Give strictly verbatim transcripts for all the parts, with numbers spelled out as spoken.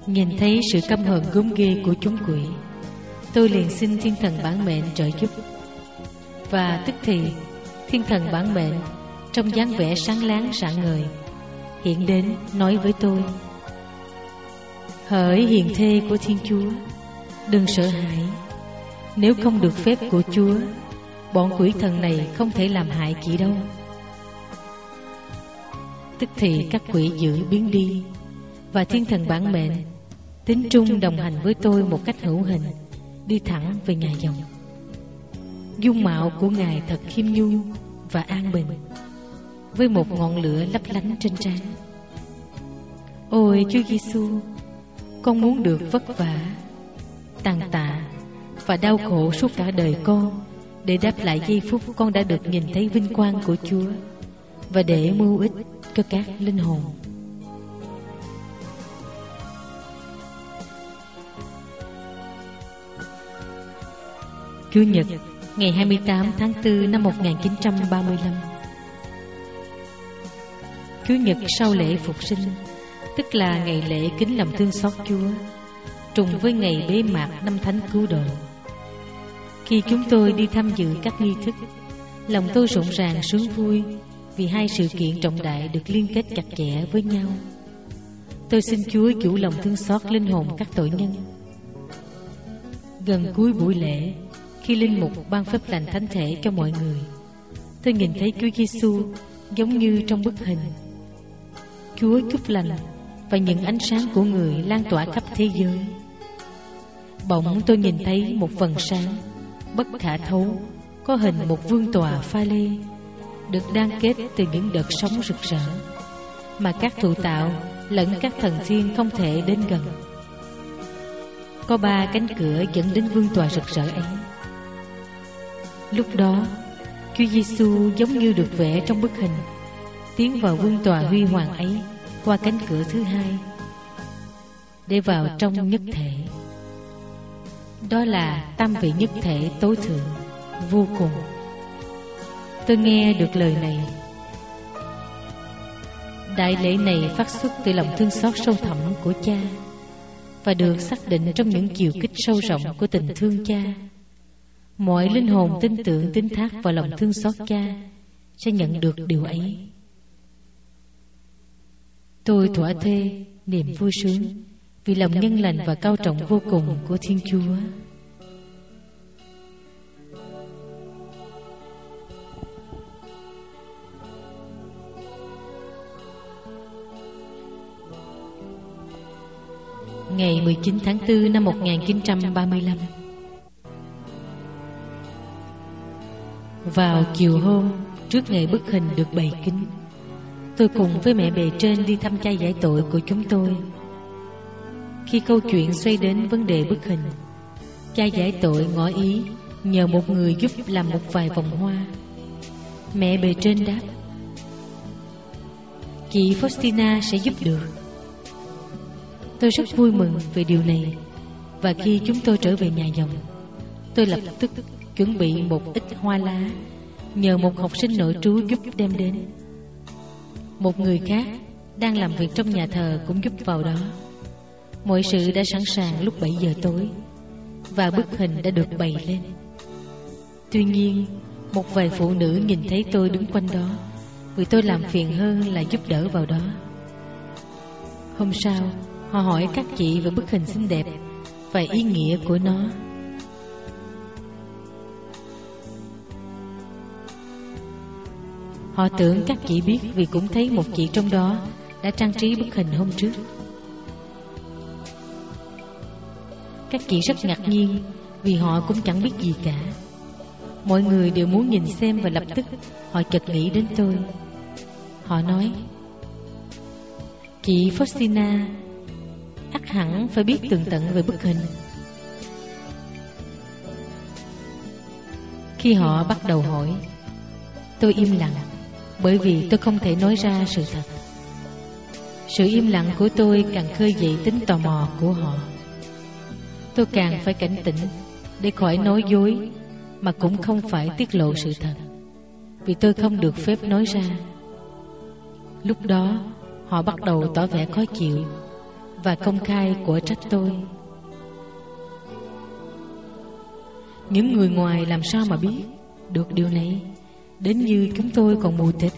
Nhìn thấy sự căm hờn gớm ghê của chúng quỷ, tôi liền xin thiên thần bản mệnh trợ giúp. Và tức thì thiên thần bản mệnh trong dáng vẻ sáng láng rạng ngời hiện đến nói với tôi: hỡi hiền thê của Thiên Chúa, đừng sợ hãi. Nếu không được phép của Chúa, bọn quỷ thần này không thể làm hại chị đâu. Tức thì các quỷ dữ biến đi, và thiên thần bản mệnh tín trung đồng hành với tôi một cách hữu hình, đi thẳng về nhà dòng. Dung mạo của Ngài thật khiêm nhu và an bình, với một ngọn lửa lấp lánh trên trán. Ôi Chúa Giêsu, con muốn được vất vả, tàn tạ và đau khổ suốt cả đời con, để đáp lại giây phút con đã được nhìn thấy vinh quang của Chúa, và để mưu ích cho các linh hồn. Chủ nhật, ngày hai mươi tám tháng tư năm một nghìn chín trăm ba mươi lăm. Chủ nhật sau lễ Phục sinh, tức là ngày lễ kính lòng thương xót Chúa, trùng với ngày bế mạc năm Thánh Cứu Độ. Khi chúng tôi đi tham dự các nghi thức, lòng tôi rộn ràng sướng vui vì hai sự kiện trọng đại được liên kết chặt chẽ với nhau. Tôi xin Chúa chủ lòng thương xót linh hồn các tội nhân. Gần cuối buổi lễ, khi linh mục ban phép lành thánh thể cho mọi người, tôi nhìn thấy Chúa Giêsu giống như trong bức hình. Chúa chúc lành và những ánh sáng của Người lan tỏa khắp thế giới. Bỗng tôi nhìn thấy một vầng sáng bất khả thấu, có hình một vương tọa pha lê, được đan kết từ những đợt sóng rực rỡ mà các thụ tạo lẫn các thần thiên không thể đến gần. Có ba cánh cửa dẫn đến vương tọa rực rỡ ấy. Lúc đó, Chúa Giêsu giống như được vẽ trong bức hình, tiến vào vương tọa huy hoàng ấy qua cánh cửa thứ hai, để vào trong nhất thể. Đó là tam vị nhất thể tối thượng, vô cùng. Tôi nghe được lời này. Đại lễ này phát xuất từ lòng thương xót sâu thẳm của Cha, và được xác định trong những chiều kích sâu rộng của tình thương Cha. Mọi linh hồn tin tưởng tín thác vào lòng thương xót Cha sẽ nhận được điều ấy. Tôi thỏa thuê niềm vui sướng vì lòng nhân lành và cao trọng vô cùng của Thiên Chúa. Ngày mười chín tháng tư năm một nghìn chín trăm ba mươi lăm. Vào chiều hôm trước ngày bức hình được bày kính, tôi cùng với mẹ bề trên đi thăm cha giải tội của chúng tôi. Khi câu chuyện xoay đến vấn đề bức hình, cha giải tội ngỏ ý nhờ một người giúp làm một vài vòng hoa. Mẹ bề trên đáp: chị Faustina sẽ giúp được. Tôi rất vui mừng về điều này, và khi chúng tôi trở về nhà dòng, tôi lập tức chuẩn bị một ít hoa lá, nhờ một học sinh nội trú giúp đem đến. Một người khác đang làm việc trong nhà thờ cũng giúp vào đó. Mọi sự đã sẵn sàng lúc bảy giờ tối, và bức hình đã được bày lên. Tuy nhiên, một vài phụ nữ nhìn thấy tôi đứng quanh đó, vì tôi làm phiền hơn là giúp đỡ vào đó. Hôm sau, họ hỏi các chị về bức hình xinh đẹp và ý nghĩa của nó. Họ tưởng các chị biết vì cũng thấy một chị trong đó đã trang trí bức hình hôm trước. Các chị rất ngạc nhiên vì họ cũng chẳng biết gì cả. Mọi người đều muốn nhìn xem, và lập tức họ chợt nghĩ đến tôi. Họ nói: chị Faustina ắt hẳn phải biết tường tận về bức hình. Khi họ bắt đầu hỏi, tôi im lặng, bởi vì tôi không thể nói ra sự thật. Sự im lặng của tôi càng khơi dậy tính tò mò của họ. Tôi càng phải cảnh tỉnh để khỏi nói dối, mà cũng không phải tiết lộ sự thật, vì tôi không được phép nói ra. Lúc đó họ bắt đầu tỏ vẻ khó chịu, và công khai của trách tôi. Những người ngoài làm sao mà biết được điều này, đến như chúng tôi còn mù tịt.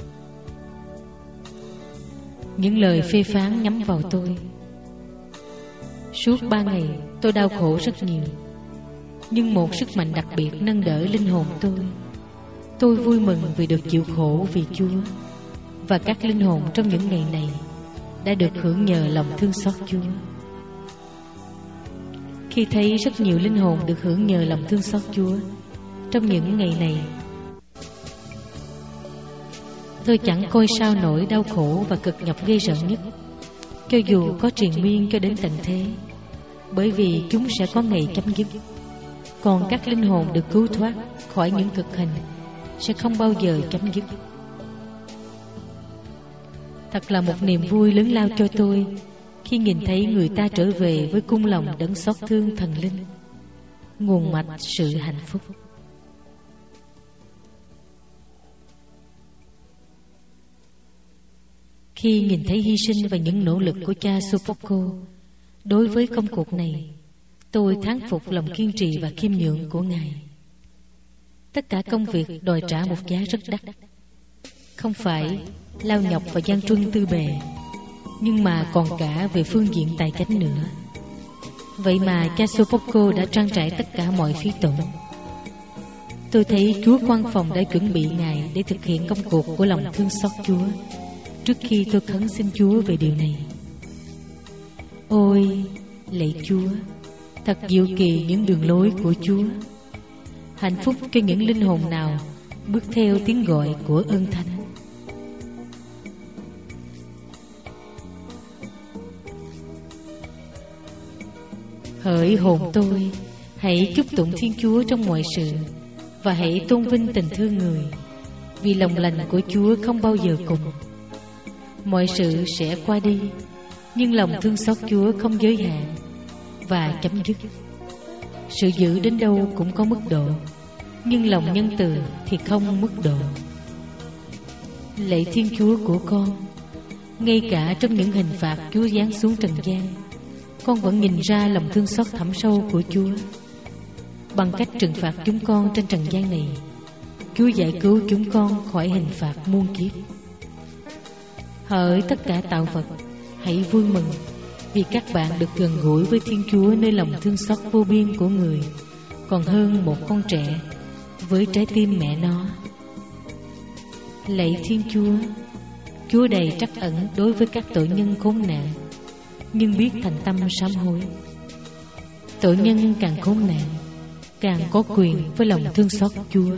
Những lời phê phán nhắm vào tôi. Suốt ba ngày tôi đau khổ rất nhiều, nhưng một sức mạnh đặc biệt nâng đỡ linh hồn tôi. Tôi vui mừng vì được chịu khổ vì Chúa, và các linh hồn trong những ngày này đã được hưởng nhờ lòng thương xót Chúa. Khi thấy rất nhiều linh hồn được hưởng nhờ lòng thương xót Chúa trong những ngày này, tôi chẳng coi sao nỗi đau khổ và cực nhọc ghê rợn nhất, cho dù có triền miên cho đến tận thế, bởi vì chúng sẽ có ngày chấm dứt. Còn các linh hồn được cứu thoát khỏi những cực hình sẽ không bao giờ chấm dứt. Thật là một niềm vui lớn lao cho tôi khi nhìn thấy người ta trở về với cung lòng đấng xót thương thần linh, nguồn mạch sự hạnh phúc. Khi nhìn thấy hy sinh và những nỗ lực của cha Sopoco đối với công cuộc này, tôi thán phục lòng kiên trì và khiêm nhường của Ngài. Tất cả công việc đòi trả một giá rất đắt, không phải lao nhọc và gian truân tư bề, nhưng mà còn cả về phương diện tài chánh nữa. Vậy mà cha Sopoco đã trang trải tất cả mọi phí tổn. Tôi thấy Chúa khoan phòng đã chuẩn bị Ngài để thực hiện công cuộc của lòng thương xót Chúa, trước khi tôi khấn xin Chúa về điều này. Ôi, lạy Chúa, thật diệu kỳ những đường lối của Chúa. Hạnh phúc cho những linh hồn nào bước theo tiếng gọi của ơn thánh. Hỡi hồn tôi, hãy chúc tụng Thiên Chúa trong mọi sự, và hãy tôn vinh tình thương người, vì lòng lành của Chúa không bao giờ cùng. Mọi sự sẽ qua đi, nhưng lòng thương xót Chúa không giới hạn và chấm dứt. Sự dữ đến đâu cũng có mức độ, nhưng lòng nhân từ thì không mức độ. Lạy Thiên Chúa của con, ngay cả trong những hình phạt Chúa giáng xuống trần gian, con vẫn nhìn ra lòng thương xót thẳm sâu của Chúa. Bằng cách trừng phạt chúng con trên trần gian này, Chúa giải cứu chúng con khỏi hình phạt muôn kiếp. Hỡi tất cả tạo vật, hãy vui mừng, vì các bạn được gần gũi với Thiên Chúa nơi lòng thương xót vô biên của người, còn hơn một con trẻ với trái tim mẹ nó. Lạy Thiên Chúa, Chúa đầy trắc ẩn đối với các tội nhân khốn nạn, nhưng biết thành tâm sám hối. Tội nhân càng khốn nạn, càng có quyền với lòng thương xót Chúa.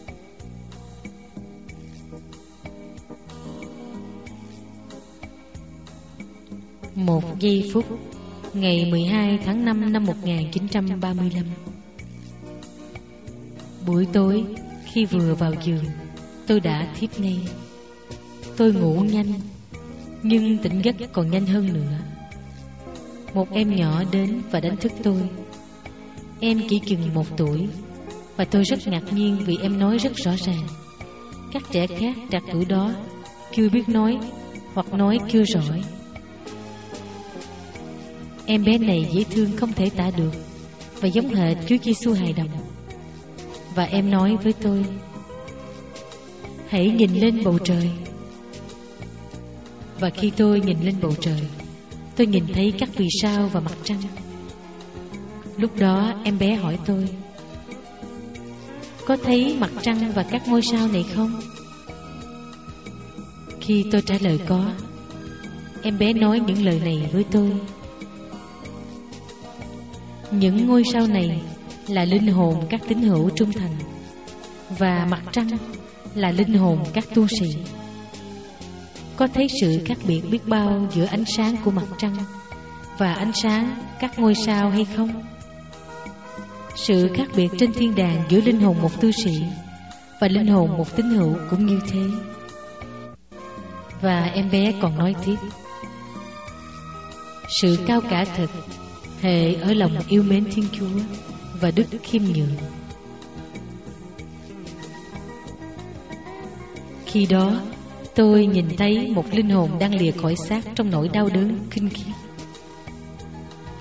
Một giây phút, ngày mười hai tháng năm năm một nghìn chín trăm ba mươi lăm. Buổi tối, khi vừa vào giường, tôi đã thiếp ngay. Tôi ngủ nhanh, nhưng tỉnh giấc còn nhanh hơn nữa. Một em nhỏ đến và đánh thức tôi. Em chỉ chừng một tuổi, và tôi rất ngạc nhiên vì em nói rất rõ ràng. Các trẻ khác đạt tuổi đó chưa biết nói, hoặc nói chưa giỏi. Em bé này dễ thương không thể tả được, và giống hệt Chúa Giêsu hài đồng. Và em nói với tôi: hãy nhìn lên bầu trời. Và khi tôi nhìn lên bầu trời, tôi nhìn thấy các vì sao và mặt trăng. Lúc đó em bé hỏi tôi: có thấy mặt trăng và các ngôi sao này không? Khi tôi trả lời có, em bé nói những lời này với tôi: những ngôi sao này là linh hồn các tín hữu trung thành, và mặt trăng là linh hồn các tu sĩ. Có thấy sự khác biệt biết bao giữa ánh sáng của mặt trăng và ánh sáng các ngôi sao hay không? Sự khác biệt trên thiên đàng giữa linh hồn một tu sĩ và linh hồn một tín hữu cũng như thế. Và em bé còn nói tiếp: sự cao cả thật hệ ở lòng yêu mến Thiên Chúa và đức khiêm nhường. Khi đó tôi nhìn thấy một linh hồn đang lìa khỏi xác trong nỗi đau đớn kinh khiếp.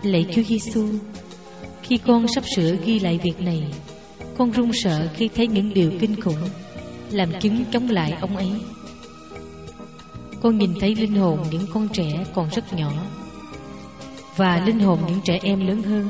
Lạy Chúa Giêsu, khi con sắp sửa ghi lại việc này, con run sợ khi thấy những điều kinh khủng làm chứng chống lại ông ấy. Con nhìn thấy linh hồn những con trẻ còn rất nhỏ và linh hồn những trẻ em lớn hơn,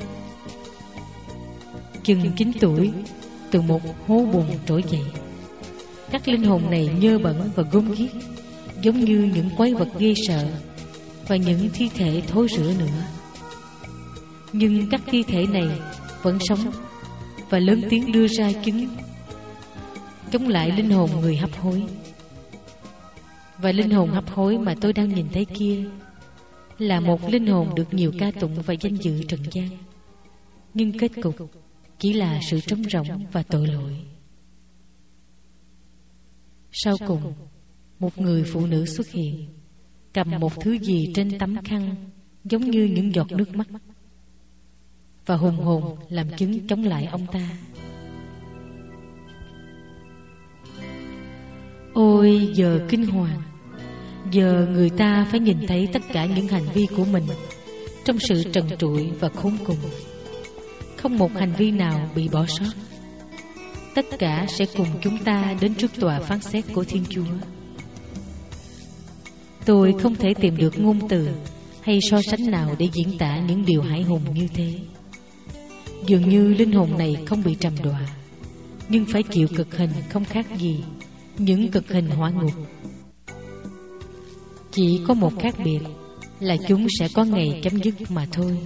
chừng chín tuổi, từ một hố bùn trỗi dậy. Các linh hồn này nhơ bẩn và gớm ghiếc, giống như những quái vật ghê sợ và những thi thể thối rữa nữa. Nhưng các thi thể này vẫn sống và lớn tiếng đưa ra chứng chống lại linh hồn người hấp hối. Và linh hồn hấp hối mà tôi đang nhìn thấy kia là một linh hồn được nhiều ca tụng và danh dự trần gian, nhưng kết cục chỉ là sự trống rỗng và tội lỗi. Sau cùng, một người phụ nữ xuất hiện, cầm một thứ gì trên tấm khăn giống như những giọt nước mắt, và hùng hồn làm chứng chống lại ông ta. Ôi giờ kinh hoàng! Giờ người ta phải nhìn thấy tất cả những hành vi của mình trong sự trần trụi và khốn cùng. Không một hành vi nào bị bỏ sót. Tất cả sẽ cùng chúng ta đến trước tòa phán xét của Thiên Chúa. Tôi không thể tìm được ngôn từ hay so sánh nào để diễn tả những điều hãi hùng như thế. Dường như linh hồn này không bị trầm đọa, nhưng phải chịu cực hình không khác gì những cực hình hỏa ngục. Chỉ có một khác biệt là chúng sẽ có ngày chấm dứt mà thôi.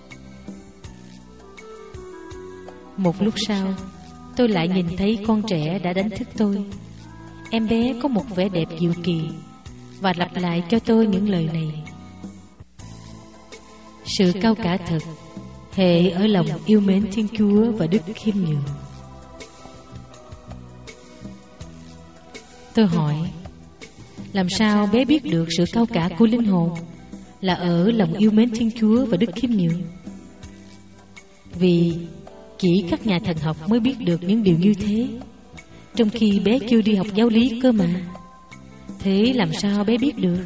Một lúc sau, tôi lại nhìn thấy con trẻ đã đánh thức tôi. Em bé có một vẻ đẹp diệu kỳ và lặp lại cho tôi những lời này: sự cao cả thật hệ ở lòng yêu mến Thiên Chúa và đức khiêm nhường. Tôi hỏi, làm sao bé biết được sự cao cả của linh hồn là ở lòng yêu mến Thiên Chúa và đức khiêm nhường? Vì chỉ các nhà thần học mới biết được những điều như thế, trong khi bé chưa đi học giáo lý cơ mà. Thế làm sao bé biết được?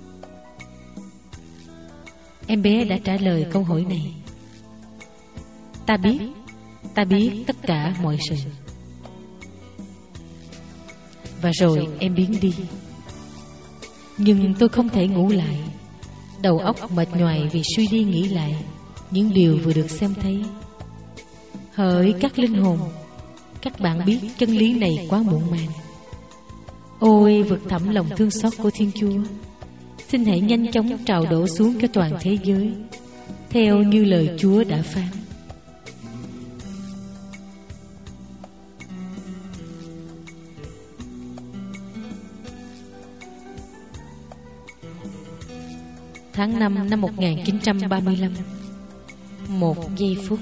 Em bé đã trả lời câu hỏi này: Ta biết, ta biết tất cả mọi sự. Và rồi em biến đi. Nhưng tôi không thể ngủ lại. Đầu óc mệt nhoài vì suy đi nghĩ lại những điều vừa được xem thấy. Hỡi các linh hồn, các bạn biết chân lý này quá muộn màng. Ôi vực thẳm lòng thương xót của Thiên Chúa, xin hãy nhanh chóng trào đổ xuống cho toàn thế giới, theo như lời Chúa đã phán. Tháng năm năm một nghìn chín trăm ba mươi lăm. Một giây phút.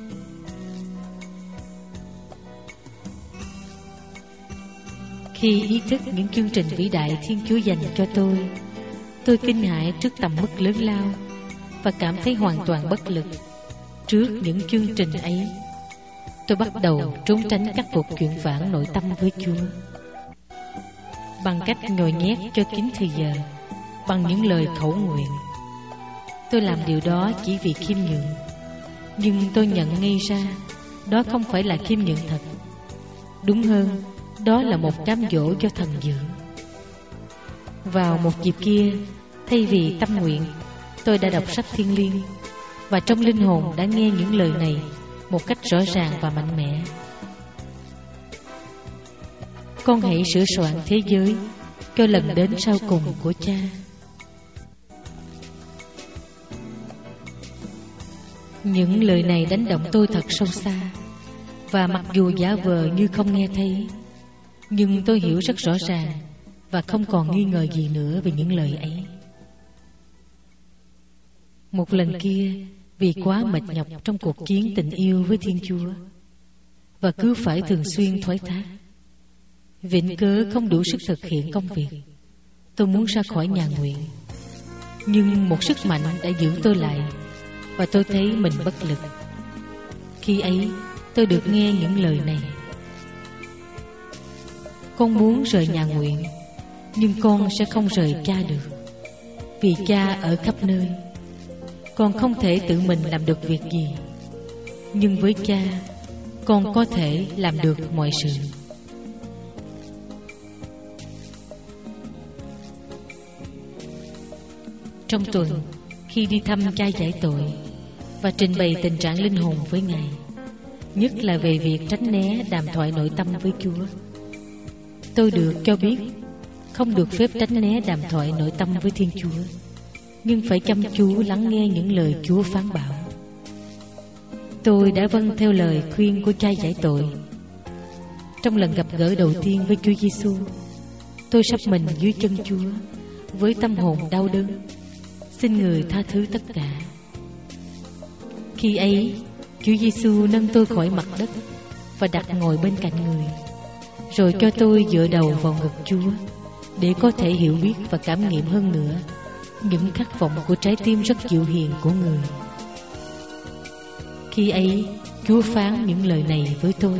Khi ý thức những chương trình vĩ đại Thiên Chúa dành cho tôi, tôi kinh hãi trước tầm mức lớn lao và cảm thấy hoàn toàn bất lực trước những chương trình ấy. Tôi bắt đầu trốn tránh các cuộc chuyện vãn nội tâm với Chúa bằng cách nhồi nhét cho kín thời giờ bằng những lời khẩu nguyện. Tôi làm điều đó chỉ vì khiêm nhượng, nhưng tôi nhận ngay ra đó không phải là khiêm nhượng thật. Đúng hơn, đó là một cám dỗ cho thần dưỡng. Vào một dịp kia, thay vì tâm nguyện, tôi đã đọc sách Thiêng Liêng, và trong linh hồn đã nghe những lời này một cách rõ ràng và mạnh mẽ: con hãy sửa soạn thế giới cho lần đến sau cùng của Cha. Những lời này đánh động tôi thật sâu xa, và mặc dù giả vờ như không nghe thấy, nhưng tôi hiểu rất rõ ràng và không còn nghi ngờ gì nữa về những lời ấy. Một lần kia, vì quá mệt nhọc trong cuộc chiến tình yêu với Thiên Chúa và cứ phải thường xuyên thoái thác, viện cớ không đủ sức thực hiện công việc, tôi muốn ra khỏi nhà nguyện. Nhưng một sức mạnh đã giữ tôi lại, và tôi thấy mình bất lực. Khi ấy, tôi được nghe những lời này: con muốn rời nhà nguyện, nhưng con sẽ không rời Cha được, vì Cha ở khắp nơi. con không thể tự mình làm được việc gì, nhưng với cha, con có thể làm được mọi sự. Trong tuần, khi đi thăm cha giải tội và trình bày tình trạng linh hồn với Ngài, nhất là về việc tránh né đàm thoại nội tâm với Chúa, tôi được cho biết không được phép tránh né đàm thoại nội tâm với Thiên Chúa, nhưng phải chăm chú lắng nghe những lời Chúa phán bảo. Tôi đã vâng theo lời khuyên của cha giải tội. Trong lần gặp gỡ đầu tiên với Chúa Giêsu, tôi sắp mình dưới chân Chúa với tâm hồn đau đớn, xin Người tha thứ tất cả. Khi ấy, Chúa Giêsu nâng tôi khỏi mặt đất và đặt ngồi bên cạnh Người, rồi cho tôi dựa đầu vào ngực Chúa để có thể hiểu biết và cảm nghiệm hơn nữa những khát vọng của trái tim rất dịu hiền của Người. Khi ấy, Chúa phán những lời này với tôi: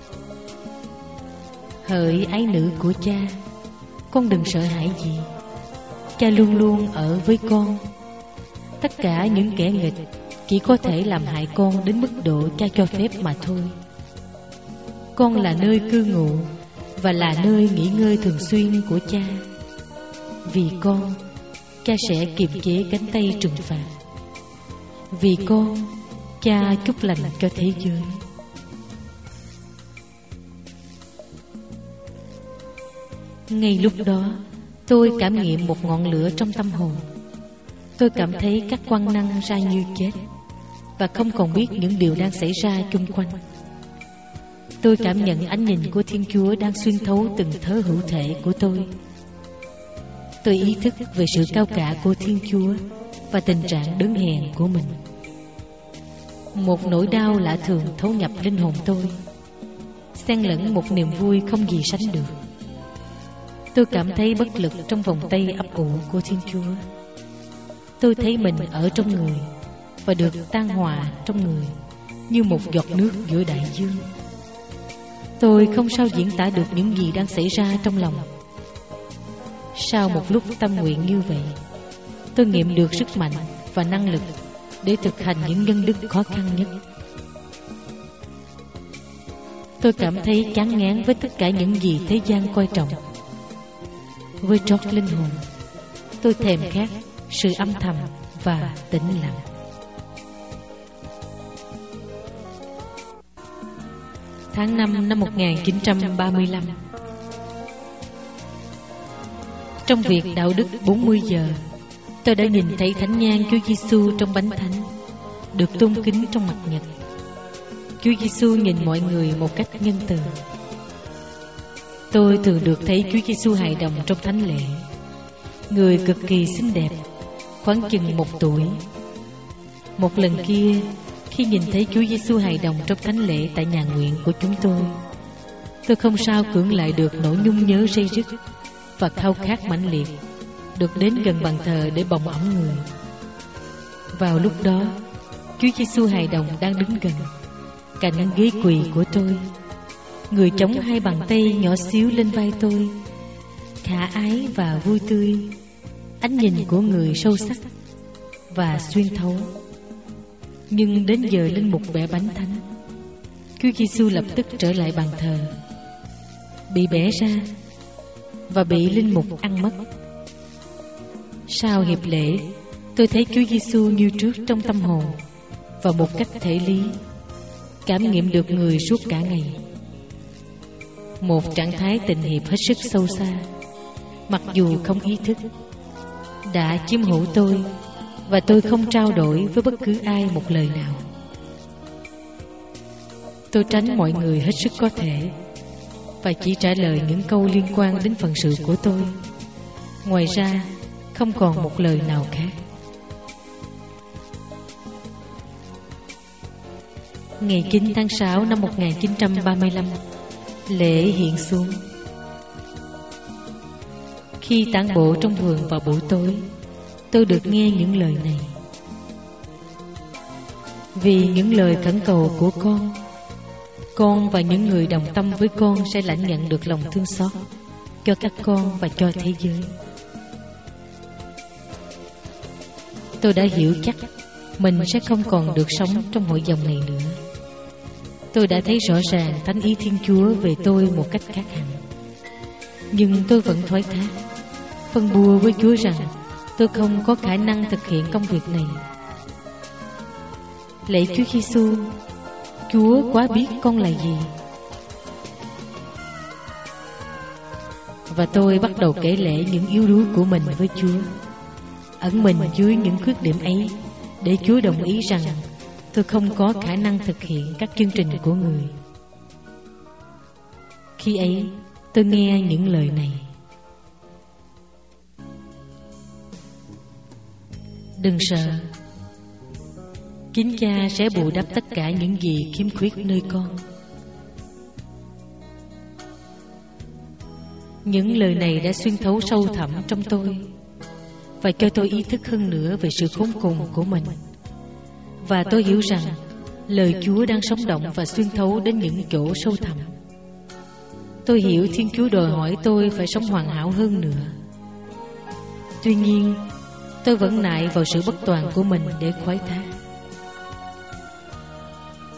Hỡi ái nữ của cha, con đừng sợ hãi gì. Cha luôn luôn ở với con. Tất cả những kẻ nghịch chỉ có thể làm hại con đến mức độ cha cho phép mà thôi. Con là nơi cư ngụ và là nơi nghỉ ngơi thường xuyên của cha. Vì con, cha sẽ kiềm chế cánh tay trừng phạt. Vì con, cha chúc lành cho thế giới. Ngay lúc đó, tôi cảm nghiệm một ngọn lửa trong tâm hồn. Tôi cảm thấy các quan năng ra như chết và không còn biết những điều đang xảy ra chung quanh. Tôi cảm nhận ánh nhìn của Thiên Chúa đang xuyên thấu từng thớ hữu thể của tôi. Tôi ý thức về sự cao cả của Thiên Chúa và tình trạng đớn hèn của mình. Một nỗi đau lạ thường thấu nhập linh hồn tôi, xen lẫn một niềm vui không gì sánh được. Tôi cảm thấy bất lực trong vòng tay ấp ủ của Thiên Chúa. Tôi thấy mình ở trong Người và được tan hòa trong Người như một giọt nước giữa đại dương. Tôi không sao diễn tả được những gì đang xảy ra trong lòng. Sau một lúc tâm nguyện như vậy, tôi nghiệm được sức mạnh và năng lực để thực hành những nhân đức khó khăn nhất. Tôi cảm thấy chán ngán với tất cả những gì thế gian coi trọng. Với trót linh hồn, tôi thèm khát sự âm thầm và tĩnh lặng. Tháng năm năm một nghìn chín trăm ba mươi lăm. Trong việc đạo đức bốn mươi giờ, tôi đã nhìn thấy thánh nhang Chúa Giêsu trong bánh thánh, được tôn kính trong mặt nhật. Chúa Giêsu nhìn mọi người một cách nhân từ. Tôi thường được thấy Chúa Giêsu hài đồng trong thánh lễ, người cực kỳ xinh đẹp, khoảng chừng một tuổi. Một lần kia, khi nhìn thấy Chúa Giêsu hài đồng trong thánh lễ tại nhà nguyện của chúng tôi, tôi không sao cưỡng lại được nỗi nhung nhớ ray rứt và khao khát mãnh liệt được đến gần bàn thờ để bồng ẵm Người. Vào lúc đó, Chúa Giêsu hài đồng đang đứng gần, cạnh ghế quỳ của tôi. Người chống hai bàn tay nhỏ xíu lên vai tôi, khả ái và vui tươi. Ánh nhìn của Người sâu sắc và xuyên thấu. Nhưng đến giờ linh mục bẻ bánh thánh, Chúa Giêsu lập tức trở lại bàn thờ, bị bẻ ra và bị linh mục ăn mất. Sau hiệp lễ, tôi thấy Chúa Giêsu như trước trong tâm hồn và một cách thể lý, cảm nghiệm được Người suốt cả ngày. Một trạng thái tình hiệp hết sức sâu xa, mặc dù không ý thức, đã chiếm hữu tôi, và tôi không trao đổi với bất cứ ai một lời nào. Tôi tránh mọi người hết sức có thể và chỉ trả lời những câu liên quan đến phận sự của tôi. Ngoài ra, không còn một lời nào khác. Ngày chín tháng sáu năm một nghìn chín trăm ba mươi lăm, lễ hiện xuống. Khi tản bộ trong vườn vào buổi tối, tôi được nghe những lời này: vì những lời khẩn cầu của con, con và những người đồng tâm với con sẽ lãnh nhận được lòng thương xót cho các con và cho thế giới. Tôi đã hiểu chắc mình sẽ không còn được sống trong hội dòng này nữa. Tôi đã thấy rõ ràng thánh ý Thiên Chúa về tôi một cách khác hẳn. Nhưng tôi vẫn thoái thác, phân bua với Chúa rằng tôi không có khả năng thực hiện công việc này. Lạy Chúa Giêsu, Chúa quá biết con là gì. Và tôi bắt đầu kể lể những yếu đuối của mình với Chúa, ẩn mình dưới những khuyết điểm ấy, để Chúa đồng ý rằng tôi không có khả năng thực hiện các chương trình của Người. Khi ấy, tôi nghe những lời này: đừng sợ, Kính Cha sẽ bù đắp tất cả những gì khiếm khuyết nơi con. Những lời này đã xuyên thấu sâu thẳm trong tôi và cho tôi ý thức hơn nữa về sự khốn cùng của mình. Và tôi hiểu rằng lời Chúa đang sống động và xuyên thấu đến những chỗ sâu thẳm. Tôi hiểu Thiên Chúa đòi hỏi tôi phải sống hoàn hảo hơn nữa. Tuy nhiên, tôi vẫn nại vào sự bất toàn của mình để khoái thác.